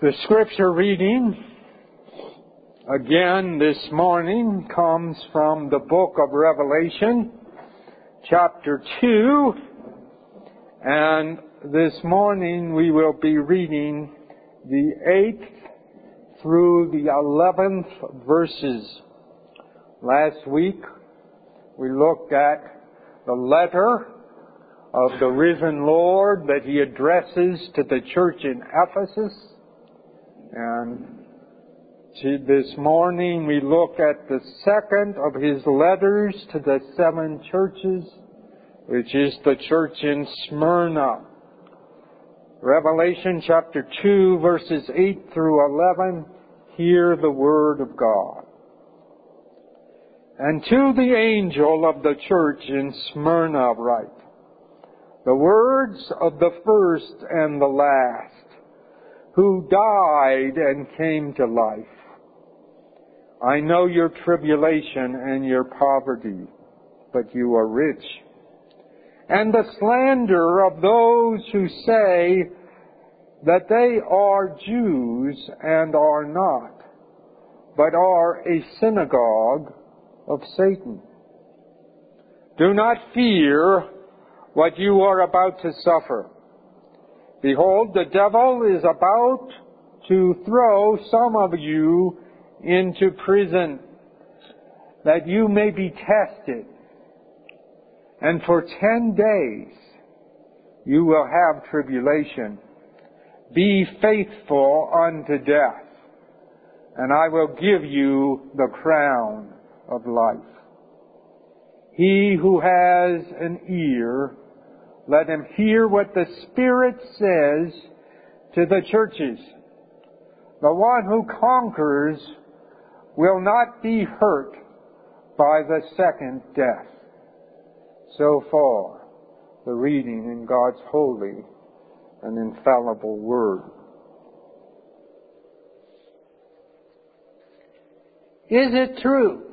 The scripture reading again this morning comes from the book of Revelation, chapter 2, and this morning we will be reading the 8th through the 11th verses. Last week we looked at the letter of the risen Lord that he addresses to the church in Ephesus. And this morning we look at the second of his letters to the 7 churches, which is the church in Smyrna. Revelation chapter 2, verses 8 through 11, hear the word of God. And to the angel of the church in Smyrna write, the words of the first and the last, who died and came to life. I know your tribulation and your poverty, but you are rich. And the slander of those who say that they are Jews and are not, but are a synagogue of Satan. Do not fear what you are about to suffer. Behold, the devil is about to throw some of you into prison, that you may be tested. And for 10 days you will have tribulation. Be faithful unto death, and I will give you the crown of life. He who has an ear, let him hear what the Spirit says to the churches. The one who conquers will not be hurt by the second death. So far, the reading in God's holy and infallible Word. Is it true,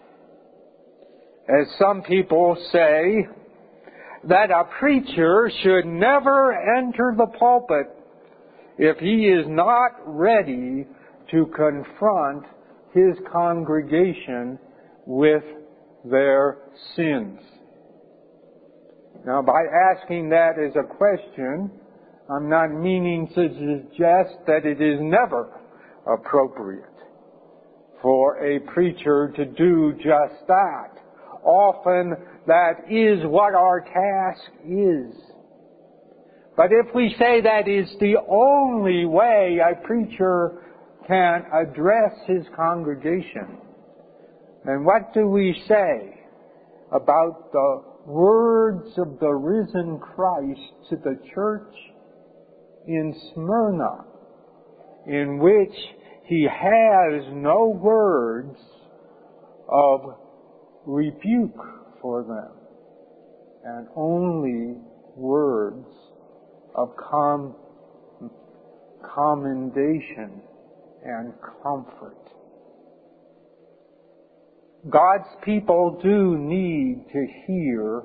as some people say, that a preacher should never enter the pulpit if he is not ready to confront his congregation with their sins? Now, by asking that as a question, I'm not meaning to suggest that it is never appropriate for a preacher to do just that. Often that is what our task is. But if we say that is the only way a preacher can address his congregation, then what do we say about the words of the risen Christ to the church in Smyrna, in which he has no words of rebuke for them, and only words of commendation and comfort? God's people do need to hear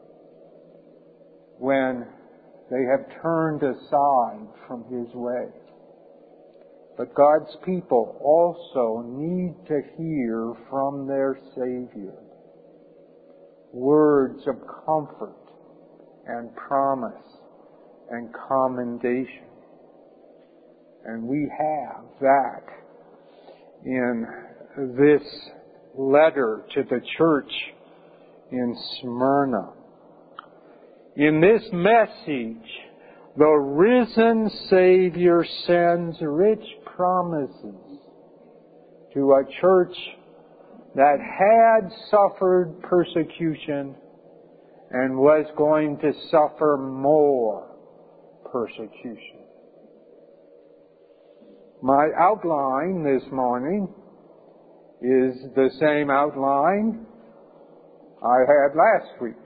when they have turned aside from His way. But God's people also need to hear from their Savior words of comfort and promise and commendation. And we have that in this letter to the church in Smyrna. In this message, the risen Savior sends rich promises to a church that had suffered persecution and was going to suffer more persecution. My outline this morning is the same outline I had last week.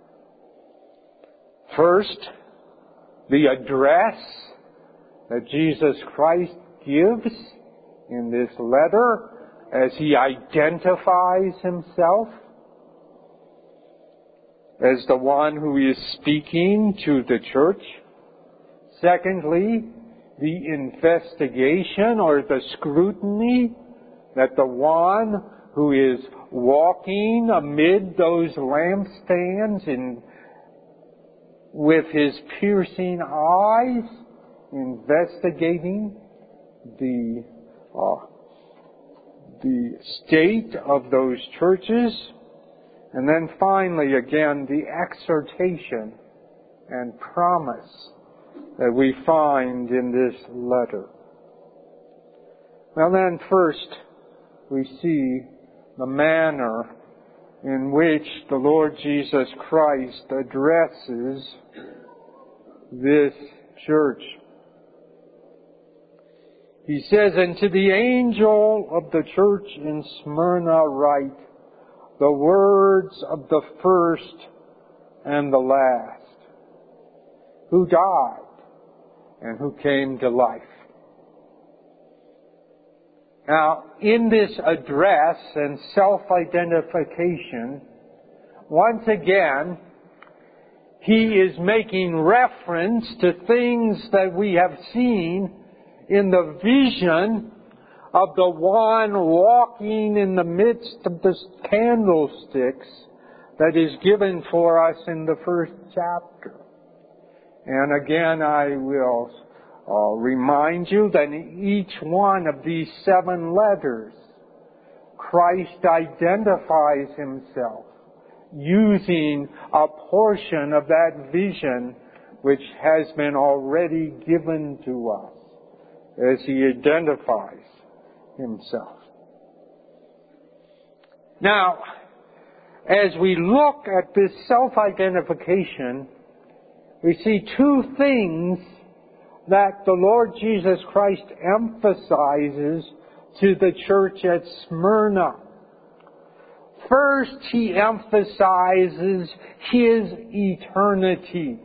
First, the address that Jesus Christ gives in this letter as he identifies himself as the one who is speaking to the church. Secondly, the investigation or the scrutiny that the one who is walking amid those lampstands with his piercing eyes, investigating the state of those churches. And then finally, again, the exhortation and promise that we find in this letter. Well then, first, we see the manner in which the Lord Jesus Christ addresses this church. He says, "And to the angel of the church in Smyrna write the words of the first and the last, who died and who came to life." Now, in this address and self-identification, once again, he is making reference to things that we have seen in the vision of the one walking in the midst of the candlesticks that is given for us in the first chapter. And again, I will remind you that in each one of these 7 letters, Christ identifies himself using a portion of that vision which has been already given to us as he identifies himself. Now, as we look at this self-identification, we see 2 things that the Lord Jesus Christ emphasizes to the church at Smyrna. First, he emphasizes his eternity.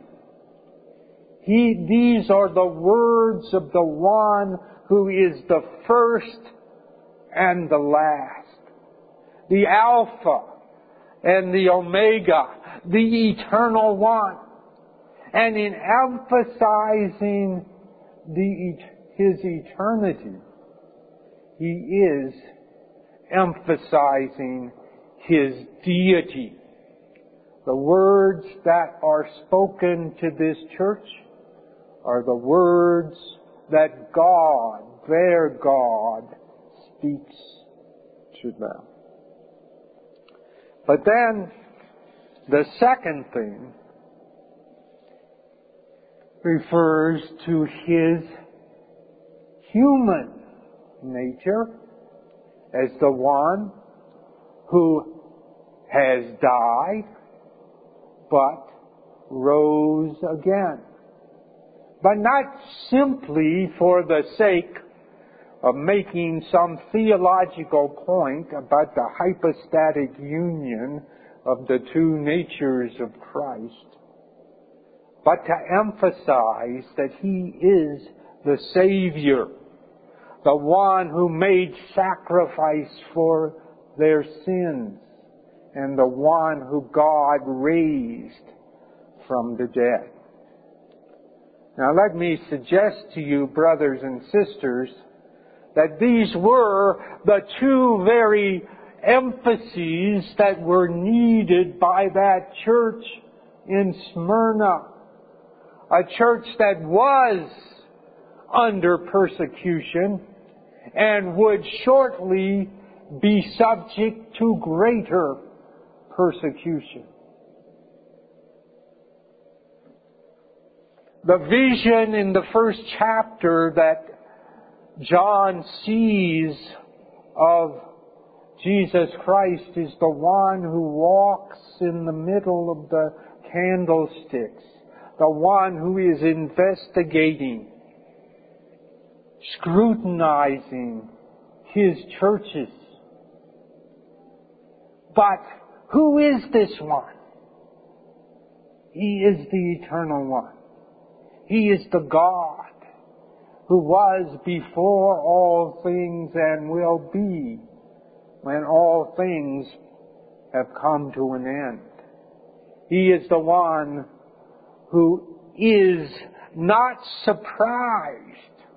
These are the words of the one who is the first and the last, the Alpha and the Omega, the Eternal One. And in emphasizing his eternity, he is emphasizing his deity. The words that are spoken to this church are the words that God, their God, speaks to them. But then, the second thing refers to his human nature as the one who has died but rose again. But not simply for the sake of making some theological point about the hypostatic union of the 2 natures of Christ, but to emphasize that he is the Savior, the one who made sacrifice for their sins, and the one who God raised from the dead. Now let me suggest to you, brothers and sisters, that these were the 2 very emphases that were needed by that church in Smyrna. A church that was under persecution and would shortly be subject to greater persecution. The vision in the first chapter that John sees of Jesus Christ is the one who walks in the middle of the candlesticks, the one who is investigating, scrutinizing his churches. But who is this one? He is the Eternal One. He is the God who was before all things and will be when all things have come to an end. He is the one who is not surprised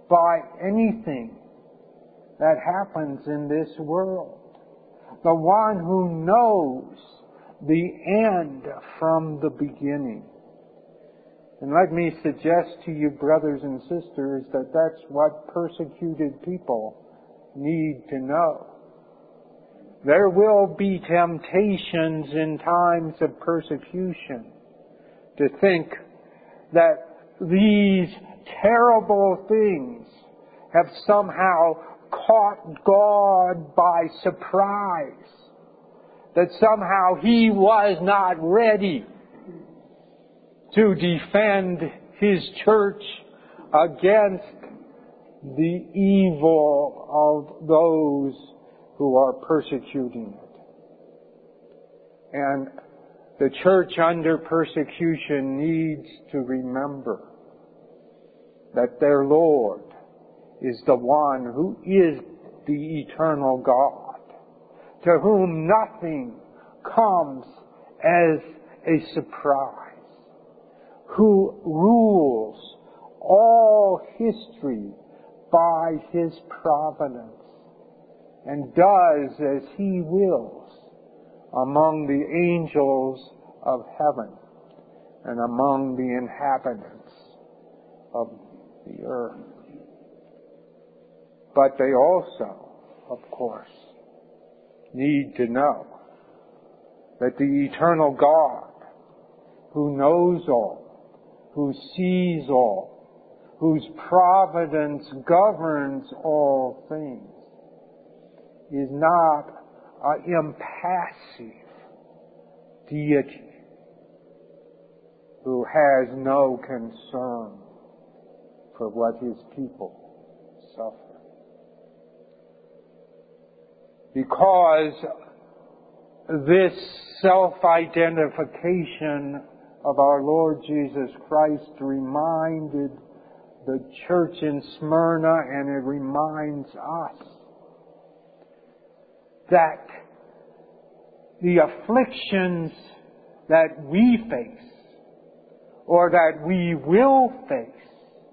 by anything that happens in this world. The one who knows the end from the beginning. And let me suggest to you, brothers and sisters, that that's what persecuted people need to know. There will be temptations in times of persecution to think that these terrible things have somehow caught God by surprise, that somehow He was not ready to defend His church against the evil of those who are persecuting it. And the church under persecution needs to remember that their Lord is the one who is the eternal God, to whom nothing comes as a surprise, who rules all history by His providence and does as He wills among the angels of heaven and among the inhabitants of the earth. But they also, of course, need to know that the eternal God, who knows all, who sees all, whose providence governs all things, is not an impassive deity who has no concern for what His people suffer. Because this self-identification of our Lord Jesus Christ reminded the church in Smyrna, and it reminds us, that the afflictions that we face, or that we will face,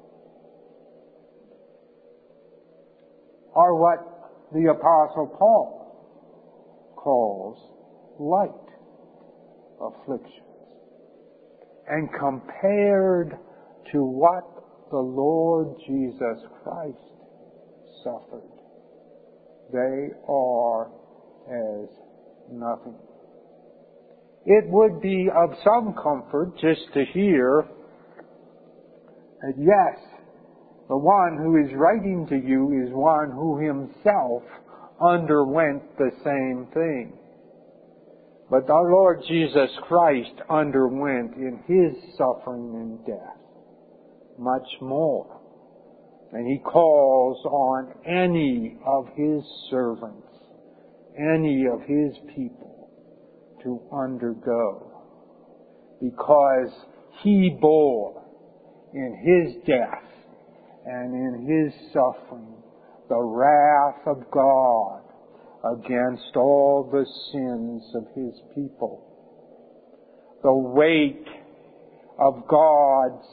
are what the Apostle Paul calls light afflictions. And compared to what the Lord Jesus Christ suffered, they are as nothing. It would be of some comfort just to hear that yes, the one who is writing to you is one who himself underwent the same thing. But our Lord Jesus Christ underwent in His suffering and death much more. And He calls on any of His servants, any of His people, to undergo. Because He bore in His death and in His suffering the wrath of God against all the sins of His people. The weight of God's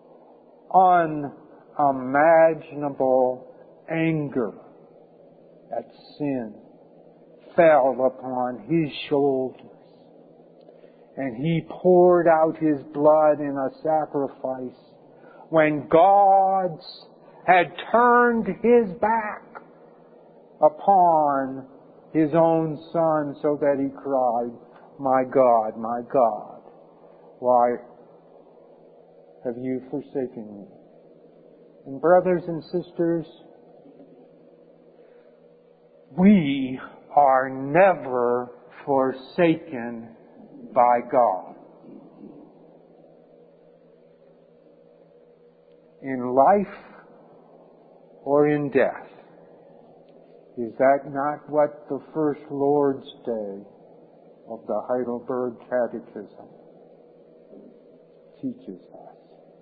unimaginable anger at sin fell upon His shoulders. And He poured out His blood in a sacrifice when God had turned His back upon His own Son, so that He cried, my God, why have you forsaken me? And brothers and sisters, we are never forsaken by God. In life or in death. Is that not what the First Lord's Day of the Heidelberg Catechism teaches us?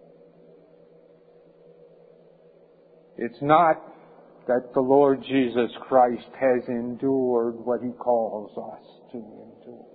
It's not that the Lord Jesus Christ has endured what He calls us to endure.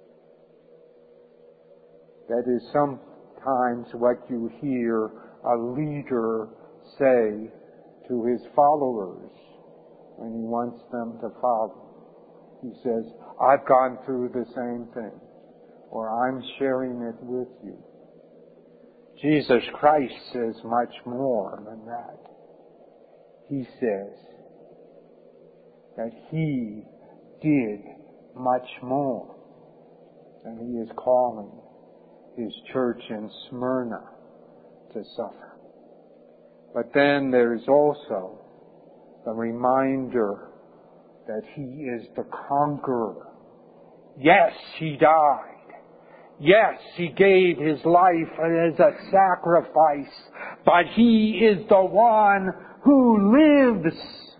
That is sometimes what you hear a leader say to His followers when He wants them to follow. He says, I've gone through the same thing, or I'm sharing it with you. Jesus Christ says much more than that. He says that He did much more, and He is calling His church in Smyrna to suffer. But then there's also the reminder that He is the conqueror. Yes, He died. Yes, He gave His life as a sacrifice, but He is the one who lives,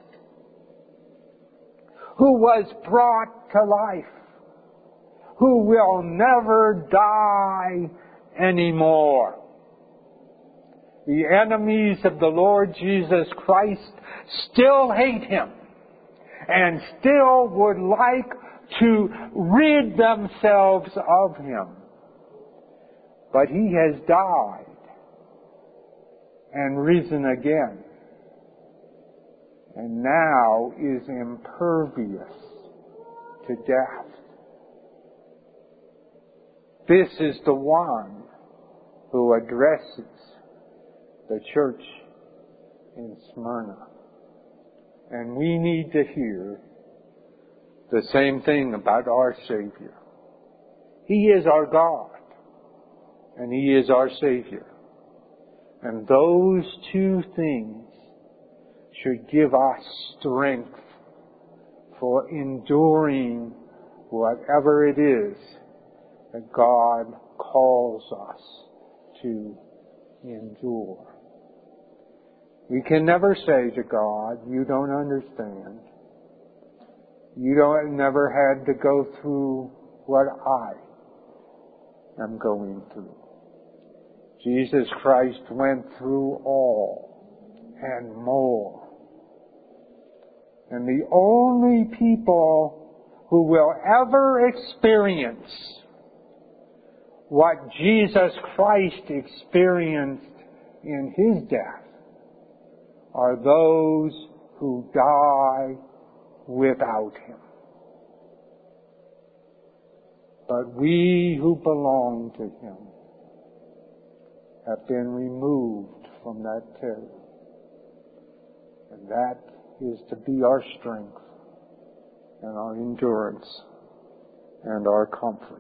who was brought to life, who will never die anymore. The enemies of the Lord Jesus Christ still hate Him and still would like to rid themselves of Him. But He has died and risen again, and now is impervious to death. This is the one who addresses the church in Smyrna. And we need to hear the same thing about our Savior. He is our God, and He is our Savior. And those two things should give us strength for enduring whatever it is that God calls us to endure. We can never say to God, you don't understand. You never had to go through what I am going through. Jesus Christ went through all and more. And the only people who will ever experience what Jesus Christ experienced in His death are those who die without Him. But we who belong to Him have been removed from that terror. And that is to be our strength and our endurance and our comfort.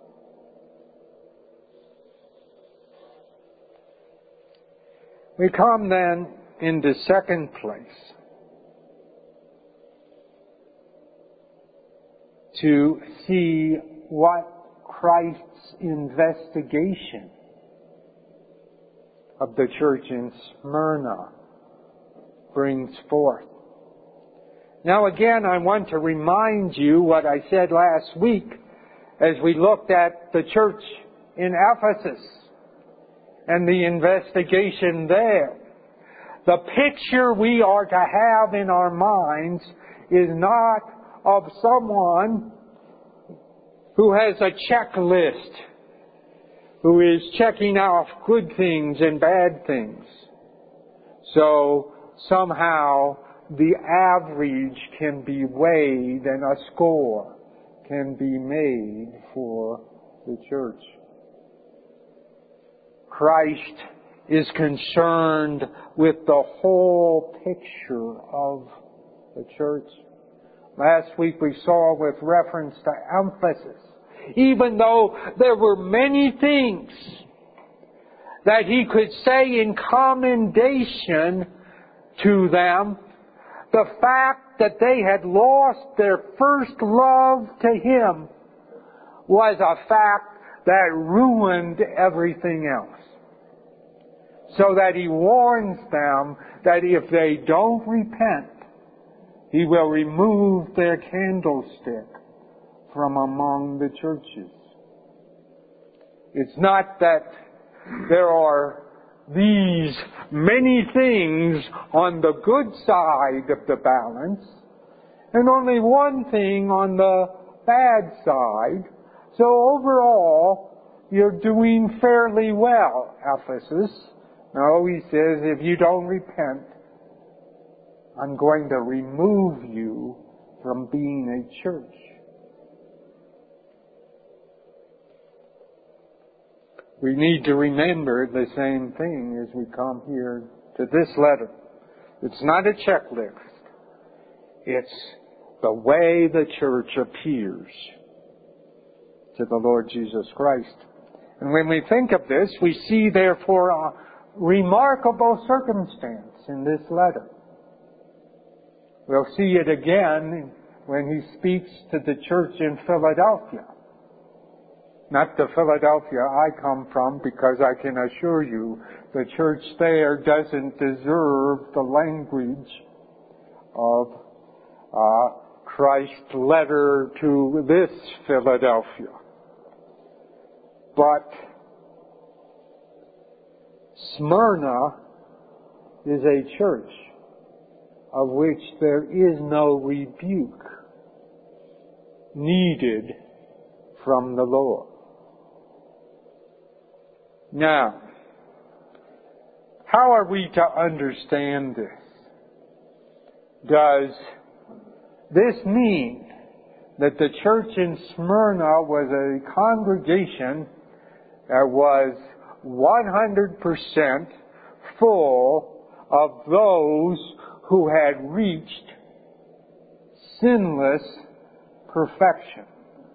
We come then into second place to see what Christ's investigation of the church in Smyrna brings forth. Now again, I want to remind you what I said last week as we looked at the church in Ephesus and the investigation there. The picture we are to have in our minds is not of someone who has a checklist, who is checking off good things and bad things. So somehow the average can be weighed and a score can be made for the church. Christ is concerned with the whole picture of the church. Last week we saw with reference to Ephesus, even though there were many things that he could say in commendation to them, the fact that they had lost their first love to Him was a fact that ruined everything else. So that he warns them that if they don't repent, He will remove their candlestick from among the churches. It's not that there are these many things on the good side of the balance and only one thing on the bad side. So overall, you're doing fairly well, Ephesus. No, he says, if you don't repent, I'm going to remove you from being a church. We need to remember the same thing as we come here to this letter. It's not a checklist. It's the way the church appears to the Lord Jesus Christ. And when we think of this, we see therefore a remarkable circumstance in this letter. We'll see it again when he speaks to the church in Philadelphia. Not the Philadelphia I come from, because I can assure you the church there doesn't deserve the language of Christ's letter to this Philadelphia. But Smyrna is a church of which there is no rebuke needed from the Lord. Now, how are we to understand this? Does this mean that the church in Smyrna was a congregation that was 100% full of those who had reached sinless perfection?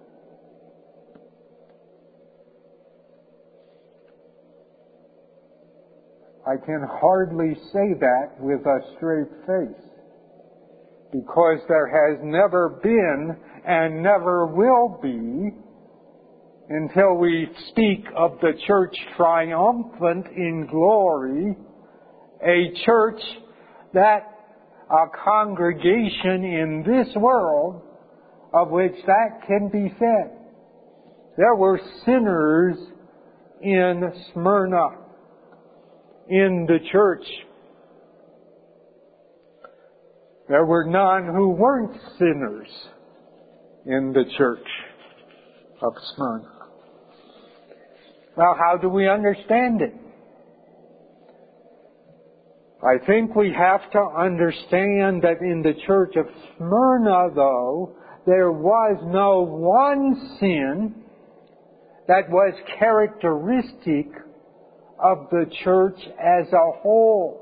I can hardly say that with a straight face, because there has never been and never will be, until we speak of the church triumphant in glory, a church a congregation in this world of which that can be said. There were sinners in Smyrna, in the church. There were none who weren't sinners in the church of Smyrna. Well, how do we understand it? I think we have to understand that in the church of Smyrna, though, there was no one sin that was characteristic of the church as a whole.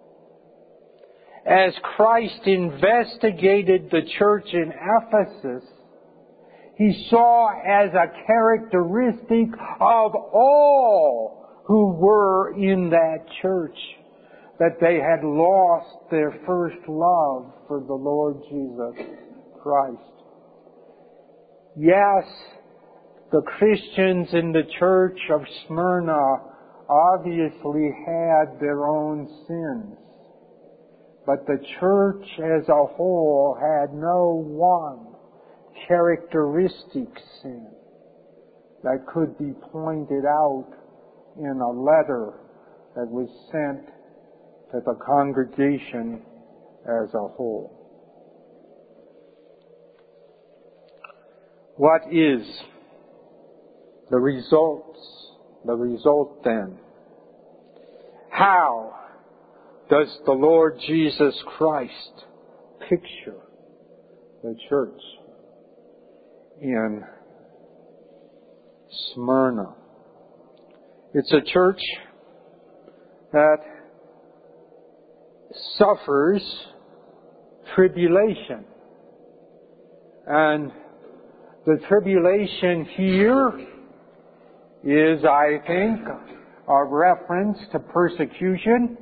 As Christ investigated the church in Ephesus, He saw as a characteristic of all who were in that church that they had lost their first love for the Lord Jesus Christ. Yes, the Christians in the church of Smyrna obviously had their own sins, but the church as a whole had no one characteristic sin that could be pointed out in a letter that was sent to the congregation as a whole. What is the result then? How does the Lord Jesus Christ picture the church in Smyrna? It's a church that suffers tribulation. And the tribulation here is, I think, a reference to persecution.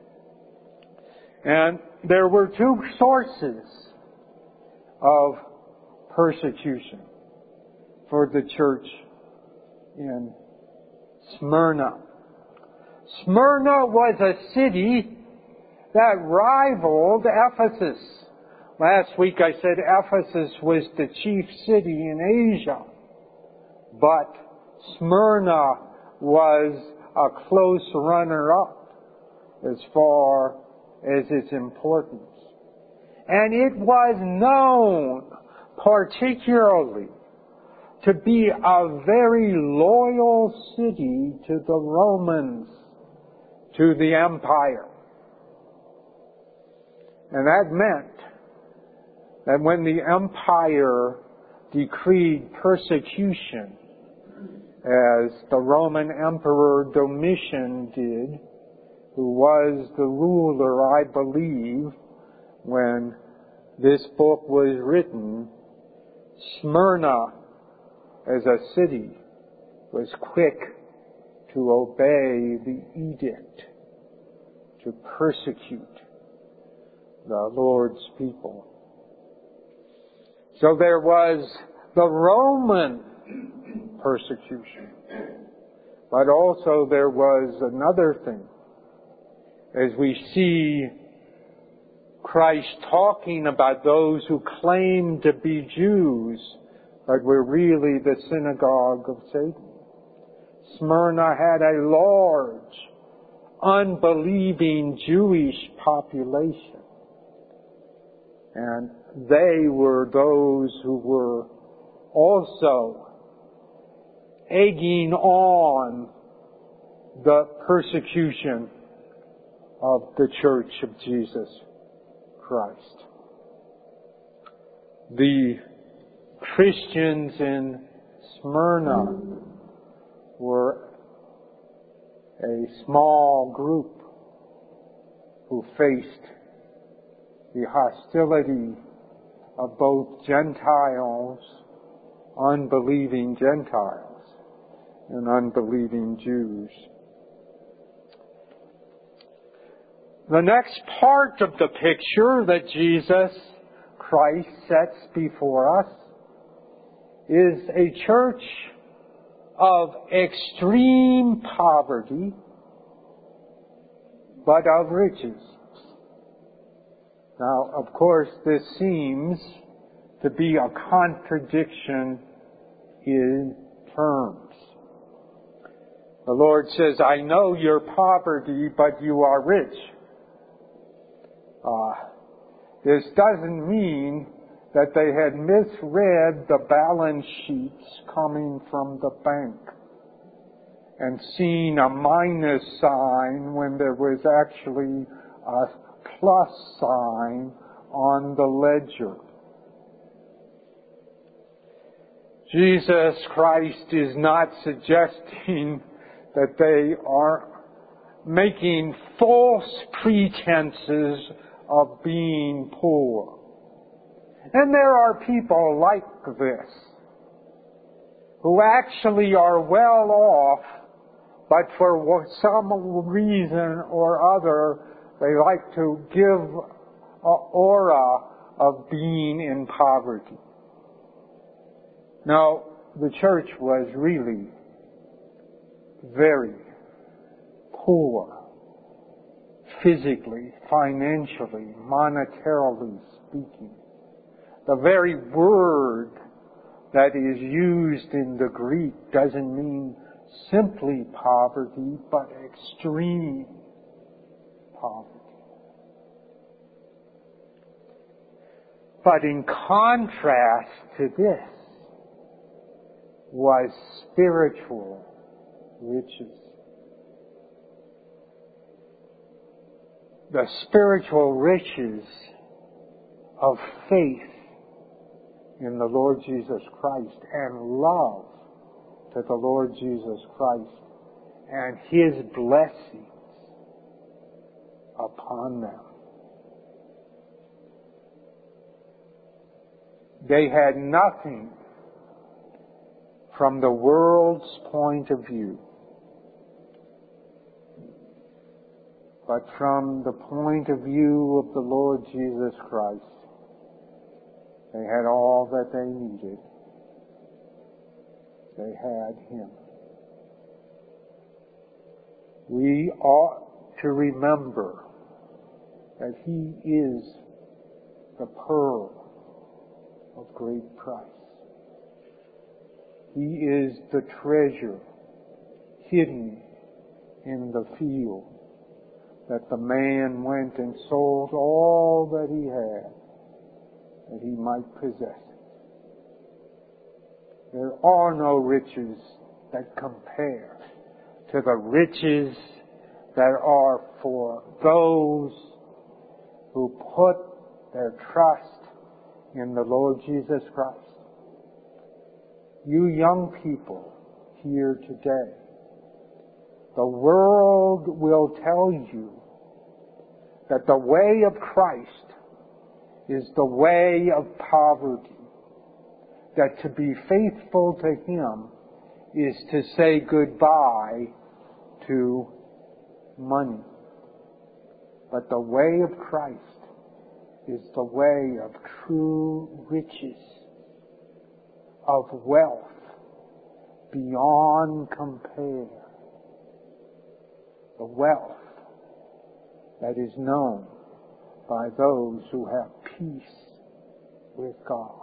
And there were two sources of persecution for the church in Smyrna. Smyrna was a city that rivaled Ephesus. Last week I said Ephesus was the chief city in Asia, but Smyrna was a close runner-up as far as its importance. And it was known particularly to be a very loyal city to the Romans, to the empire. And that meant that when the empire decreed persecution, as the Roman Emperor Domitian did, who was the ruler, I believe, when this book was written, Smyrna, as a city, was quick to obey the edict to persecute the Lord's people. So there was the Roman persecution, but also there was another thing. As we see Christ talking about those who claim to be Jews, but were really the synagogue of Satan. Smyrna had a large, unbelieving Jewish population. And they were those who were also egging on the persecution of the Church of Jesus Christ. The Christians in Smyrna were a small group who faced the hostility of both Gentiles, unbelieving Gentiles, and unbelieving Jews. The next part of the picture that Jesus Christ sets before us is a church of extreme poverty, but of riches. Now, of course, this seems to be a contradiction in terms. The Lord says, I know your poverty, but you are rich. This doesn't mean that they had misread the balance sheets coming from the bank and seen a minus sign when there was actually a plus sign on the ledger. Jesus Christ is not suggesting that they are making false pretenses of being poor. And there are people like this who actually are well off, but for some reason or other, they like to give an aura of being in poverty. Now, the church was really very poor, physically, financially, monetarily speaking. The very word that is used in the Greek doesn't mean simply poverty, but extreme poverty. But in contrast to this was spiritual riches. The spiritual riches of faith in the Lord Jesus Christ and love to the Lord Jesus Christ and His blessings upon them. They had nothing from the world's point of view, but from the point of view of the Lord Jesus Christ, they had all that they needed. They had Him. We ought to remember that He is the pearl of great price. He is the treasure hidden in the field that the man went and sold all that he had that he might possess it. There are no riches that compare to the riches that are for those who put their trust in the Lord Jesus Christ. You young people here today, the world will tell you that the way of Christ is the way of poverty, that to be faithful to Him is to say goodbye to money. But the way of Christ is the way of true riches, of wealth beyond compare. The wealth that is known by those who have peace with God.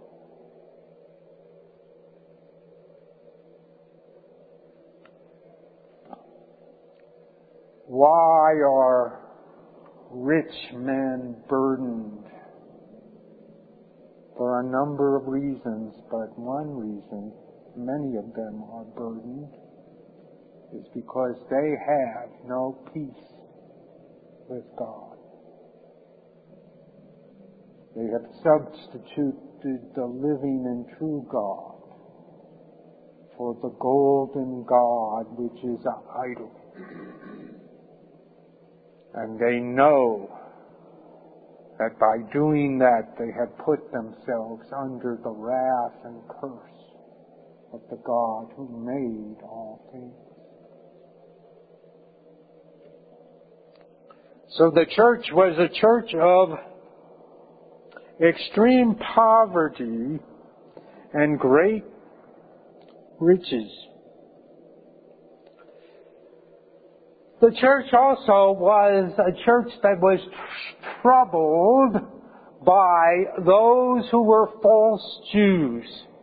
Why are rich men burdened? For a number of reasons, but one reason many of them are burdened is because they have no peace with God. They have substituted the living and true God for the golden God, which is an idol. And they know that by doing that they have put themselves under the wrath and curse of the God who made all things. So the church was a church of extreme poverty and great riches. The church also was a church that was troubled by those who were false Jews.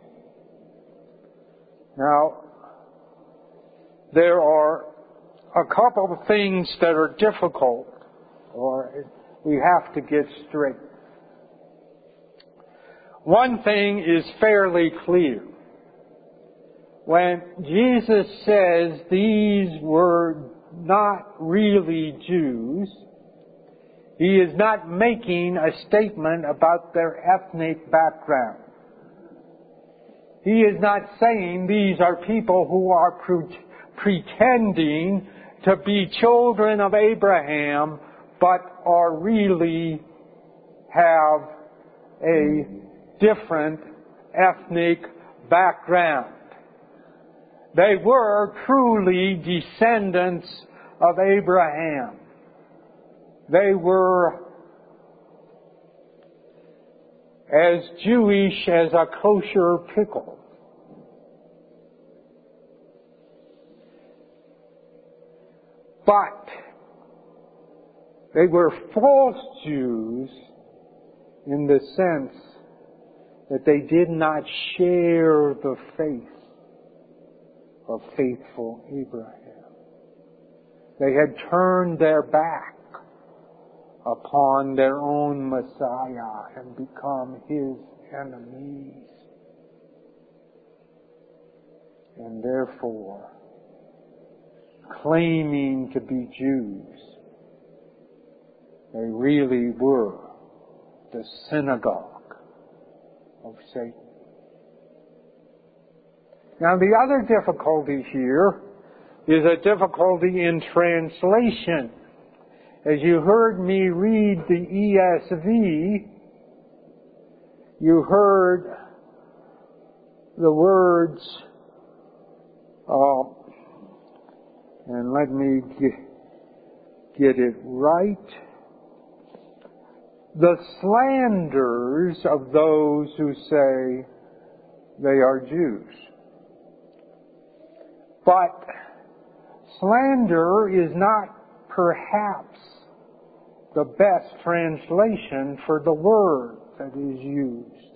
Now, there are a couple of things that are difficult, or we have to get straight. One thing is fairly clear. When Jesus says these were not really Jews, He is not making a statement about their ethnic background. He is not saying these are people who are pretending to be children of Abraham, but are really have a different ethnic background. They were truly descendants of Abraham. They were as Jewish as a kosher pickle. But they were false Jews in the sense that they did not share the faith of faithful Abraham. They had turned their back upon their own Messiah and become His enemies. And therefore, claiming to be Jews, they really were the synagogue of Satan. Now, the other difficulty here is a difficulty in translation. As you heard me read the ESV, you heard the words, and let me get it right, the slanders of those who say they are Jews. But slander is not perhaps the best translation for the word that is used.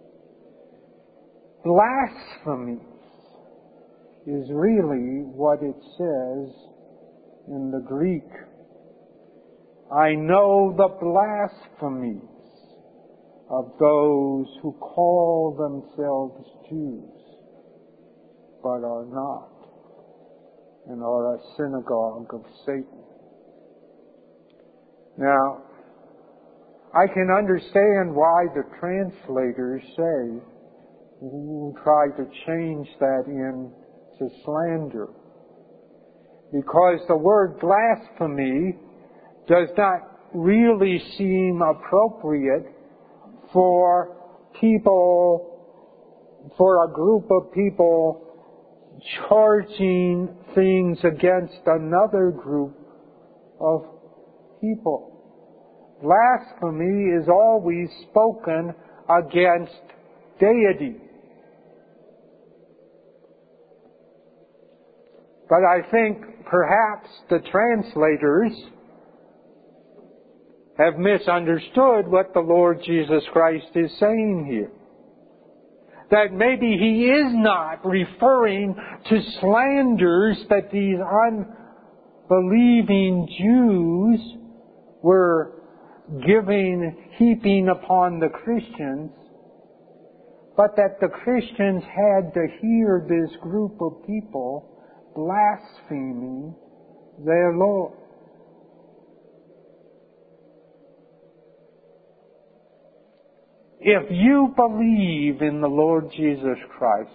Blasphemy is really what it says in the Greek. I know the blasphemies of those who call themselves Jews, but are not, and are a synagogue of Satan. Now, I can understand why the translators say, try to change that into slander. Because the word blasphemy does not really seem appropriate for a group of people charging things against another group of people. Blasphemy is always spoken against deity. But I think perhaps the translators have misunderstood what the Lord Jesus Christ is saying here. That maybe He is not referring to slanders that these unbelieving Jews were heaping upon the Christians, but that the Christians had to hear this group of people blaspheming their Lord. If you believe in the Lord Jesus Christ,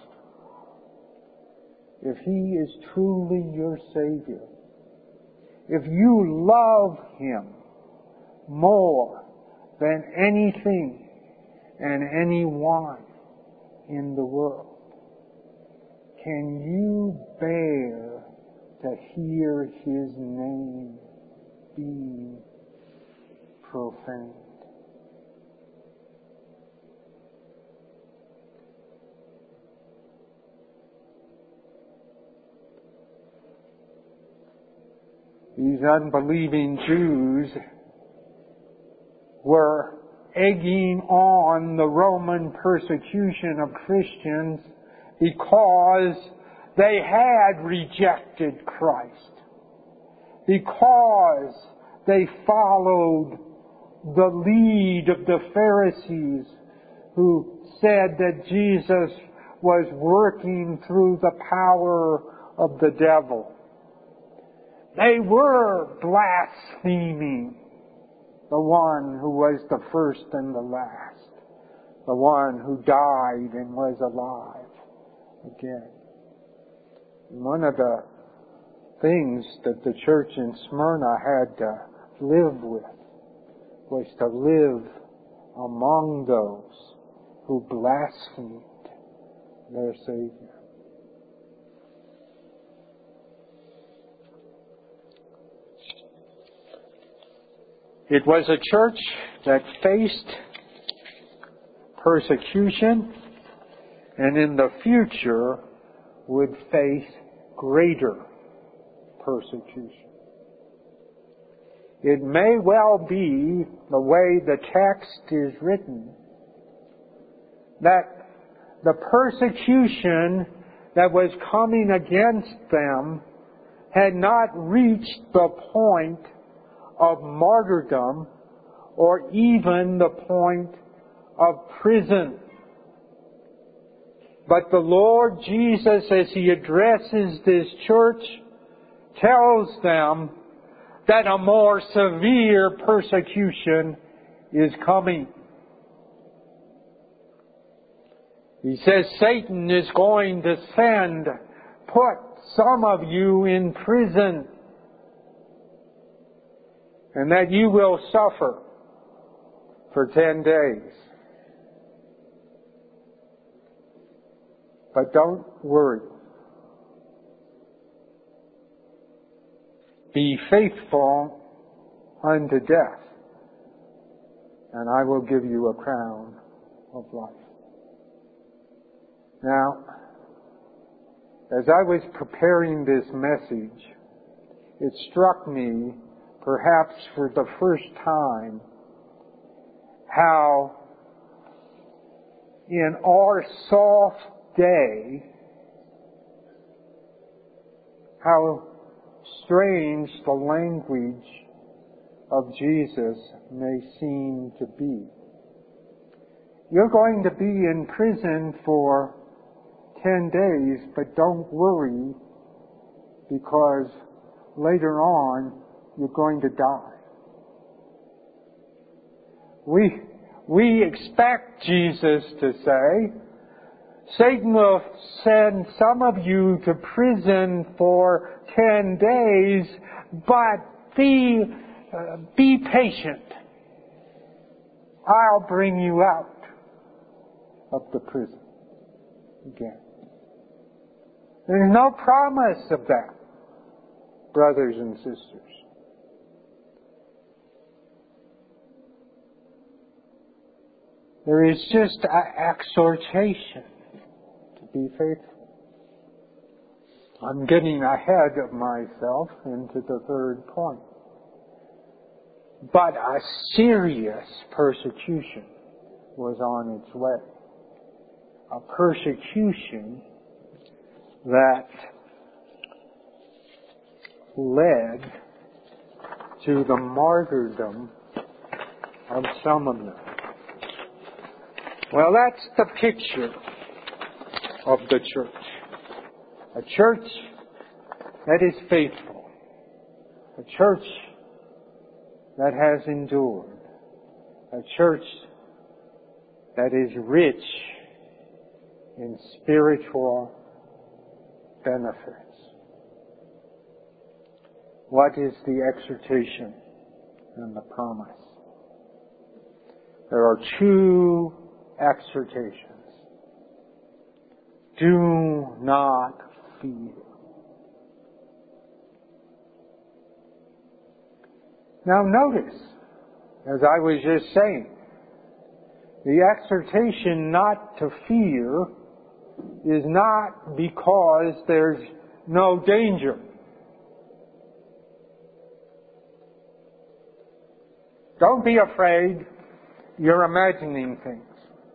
if He is truly your Savior, if you love Him more than anything and anyone in the world, can you bear to hear His name being profaned? These unbelieving Jews were egging on the Roman persecution of Christians because they had rejected Christ, because they followed the lead of the Pharisees who said that Jesus was working through the power of the devil. They were blaspheming the one who was the first and the last, the one who died and was alive again. And one of the things that the church in Smyrna had to live with was to live among those who blasphemed their Savior. It was a church that faced persecution and in the future would face greater persecution. It may well be, the way the text is written, that the persecution that was coming against them had not reached the point of martyrdom or even the point of prison. But the Lord Jesus, as He addresses this church, tells them that a more severe persecution is coming. He says Satan is going to put some of you in prison, and that you will suffer for 10 days. But don't worry. Be faithful unto death, and I will give you a crown of life. Now, as I was preparing this message, it struck me, perhaps for the first time, how in our soft day, how strange the language of Jesus may seem to be. You're going to be in prison for 10 days, but don't worry, because later on you're going to die. We expect Jesus to say, Satan will send some of you to prison for 10 days, but be patient. I'll bring you out of the prison again. There's no promise of that, brothers and sisters. There is just an exhortation to be faithful. I'm getting ahead of myself into the third point. But a serious persecution was on its way. A persecution that led to the martyrdom of some of them. Well, that's the picture of the church. A church that is faithful. A church that has endured. A church that is rich in spiritual benefits. What is the exhortation and the promise? There are two exhortations. Do not fear. Now notice, as I was just saying, the exhortation not to fear is not because there's no danger. Don't be afraid. You're imagining things.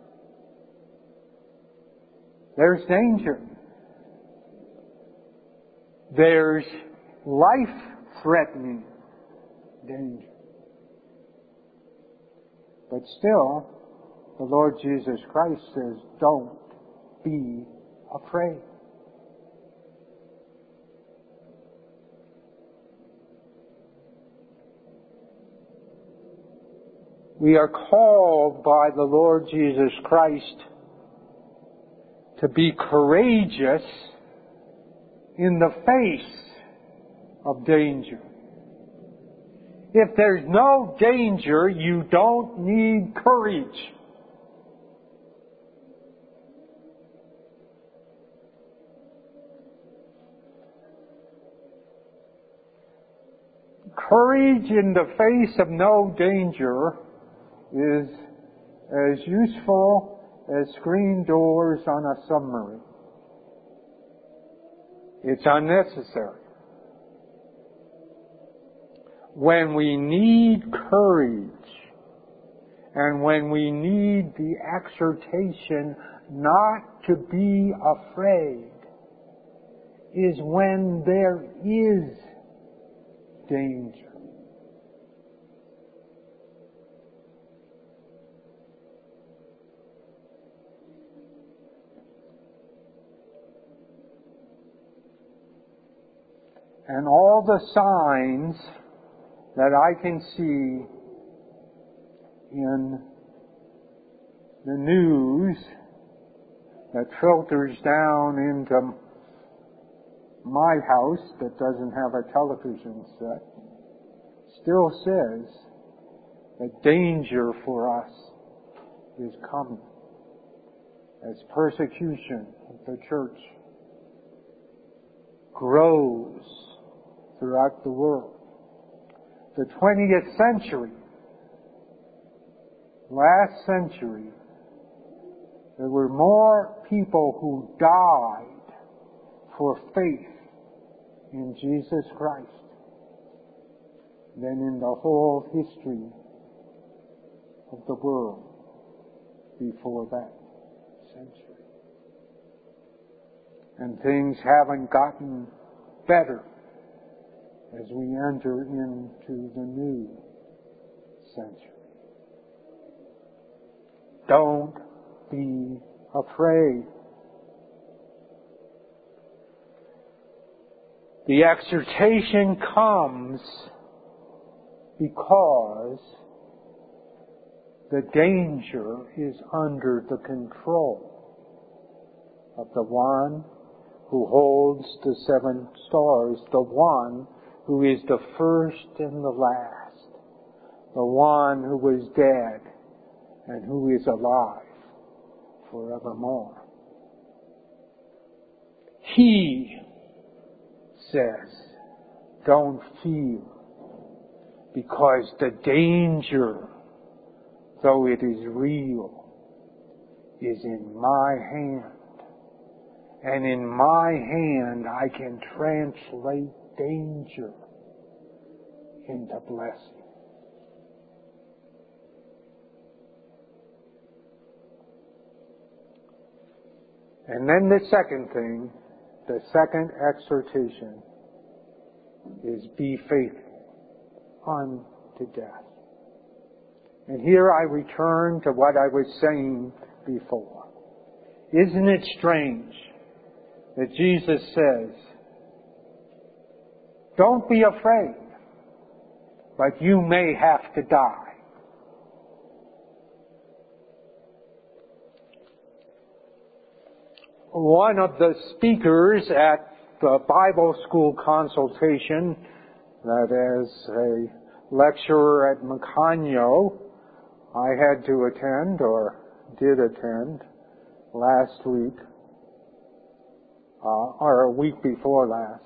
There's danger. There's life-threatening danger. But still, the Lord Jesus Christ says, don't be afraid. We are called by the Lord Jesus Christ to be courageous in the face of danger. If there's no danger, you don't need courage. Courage in the face of no danger is as useful as screen doors on a submarine. It's unnecessary. When we need courage and when we need the exhortation not to be afraid is when there is danger. And all the signs that I can see in the news that filters down into my house that doesn't have a television set still says that danger for us is coming as persecution of the church grows throughout the world. The 20th century, last century, there were more people who died for faith in Jesus Christ than in the whole history of the world before that century. And things haven't gotten better as we enter into the new century. Don't be afraid. The exhortation comes because The danger is under the control of the one who holds the 7 stars, the one who is the first and the last, the one who was dead and who is alive forevermore. He says, don't fear, because the danger, though it is real, is in my hand. And in my hand I can translate danger into blessing. And then the second thing, the second exhortation is be faithful unto death. And here I return to what I was saying before. Isn't it strange that Jesus says, don't be afraid, but you may have to die. One of the speakers at the Bible school consultation, that is a lecturer at Macanio, I had to attend, or did attend, last week, or a week before last,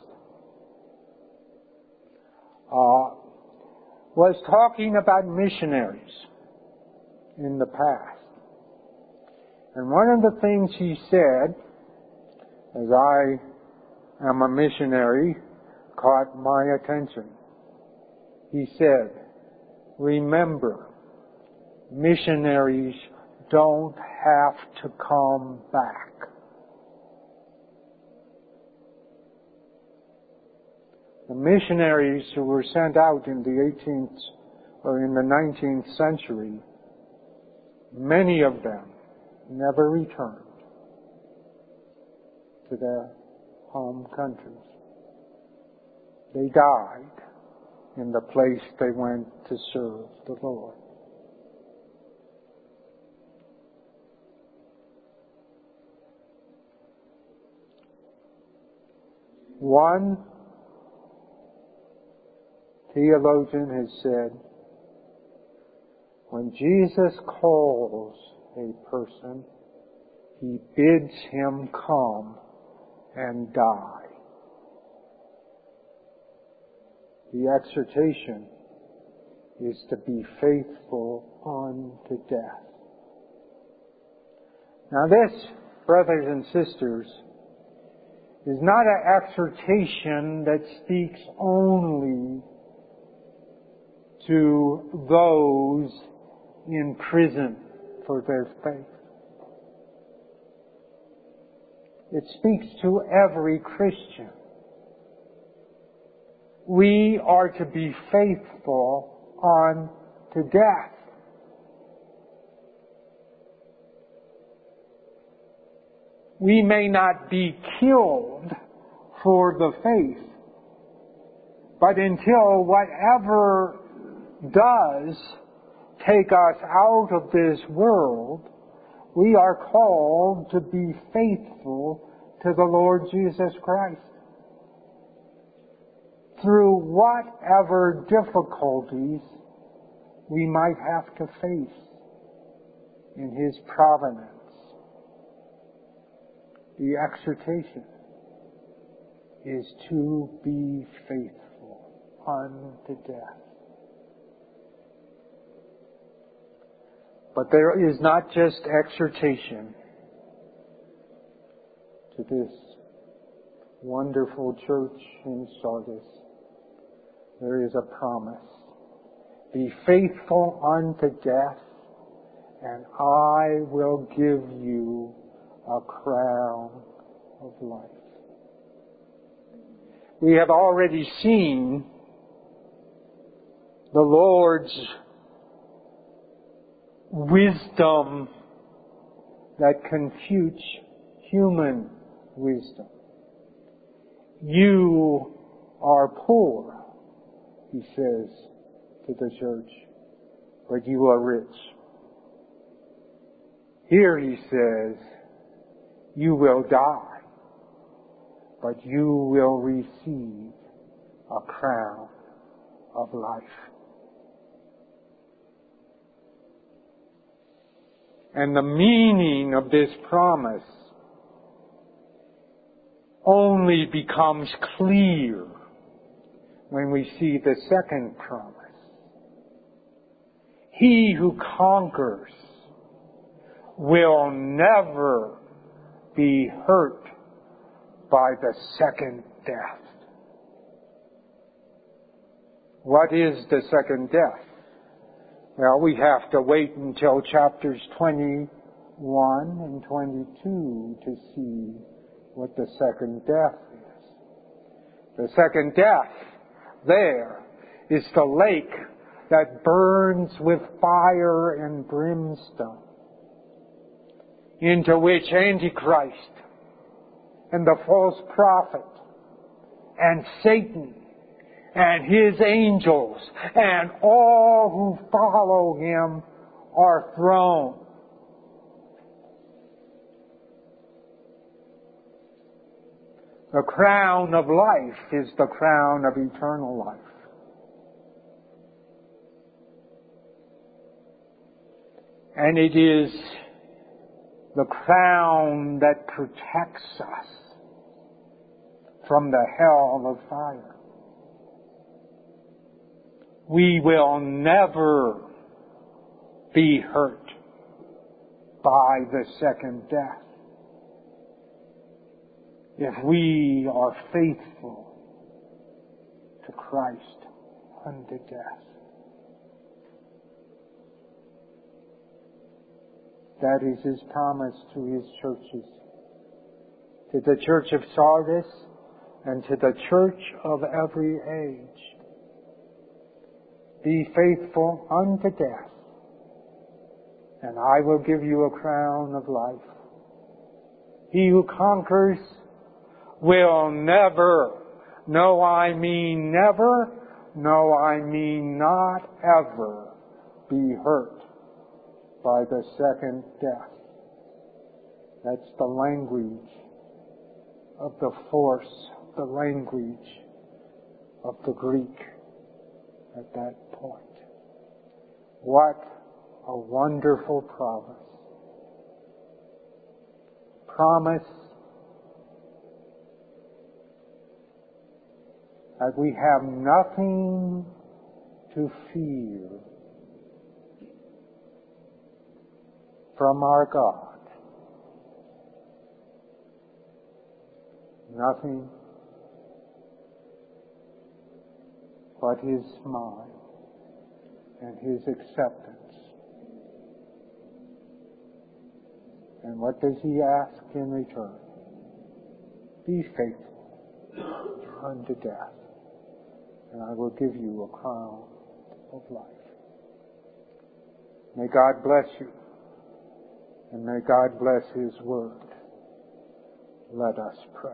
was talking about missionaries in the past. And one of the things he said, as I am a missionary, caught my attention. He said, remember, missionaries don't have to come back. The missionaries who were sent out in the 18th or in the 19th century, many of them never returned to their home countries. They died in the place they went to serve the Lord. One theologian has said, when Jesus calls a person, He bids him come and die. The exhortation is to be faithful unto death. Now this, brothers and sisters, is not an exhortation that speaks only to those in prison for their faith. It speaks to every Christian. We are to be faithful unto death. We may not be killed for the faith, but until whatever does take us out of this world, we are called to be faithful to the Lord Jesus Christ. Through whatever difficulties we might have to face in His providence. The exhortation is to be faithful unto death. But there is not just exhortation to this wonderful church in Sardis. There is a promise. Be faithful unto death, and I will give you a crown of life. We have already seen the Lord's wisdom that confutes human wisdom. You are poor, He says to the church, but you are rich. Here he says, you will die, but you will receive a crown of life. And the meaning of this promise only becomes clear when we see the second promise. He who conquers will never be hurt by the second death. What is the second death? Well, we have to wait until chapters 21 and 22 to see what the second death is. The second death there is the lake that burns with fire and brimstone, into which Antichrist and the false prophet and Satan and his angels and all who follow him are thrown. The crown of life is the crown of eternal life. And it is the crown that protects us from the hell of fire. We will never be hurt by the second death if we are faithful to Christ unto death. That is His promise to His churches, to the church of Sardis and to the church of every age. Be faithful unto death, and I will give you a crown of life. He who conquers will never, no I mean never, no I mean not ever, be hurt by the second death. That's the language of the force, the language of the Greek at that point. What a wonderful promise. Promise that we have nothing to fear from our God. Nothing but His smile and His acceptance. And what does He ask in return? Be faithful unto death, and I will give you a crown of life. May God bless you, and may God bless His word. Let us pray.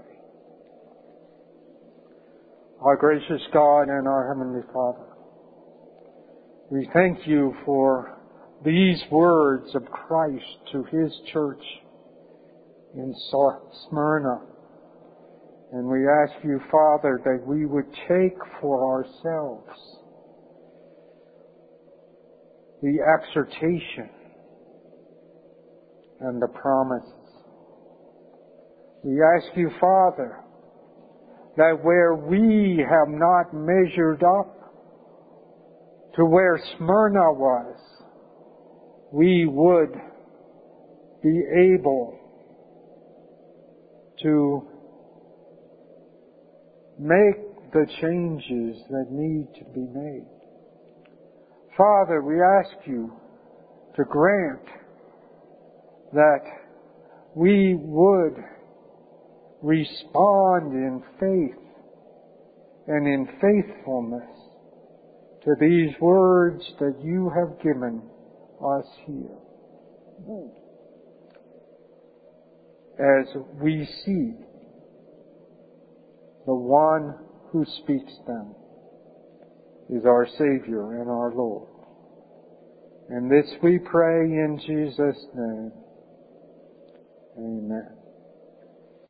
Our gracious God and our Heavenly Father, we thank you for these words of Christ to His church in Smyrna. And we ask you, Father, that we would take for ourselves the exhortation and the promises. We ask you, Father, that where we have not measured up to where Smyrna was, we would be able to make the changes that need to be made. Father, we ask you to grant that we would respond in faith and in faithfulness to these words that you have given us here, as we see the one who speaks them is our Savior and our Lord. And this we pray in Jesus' name. Amen.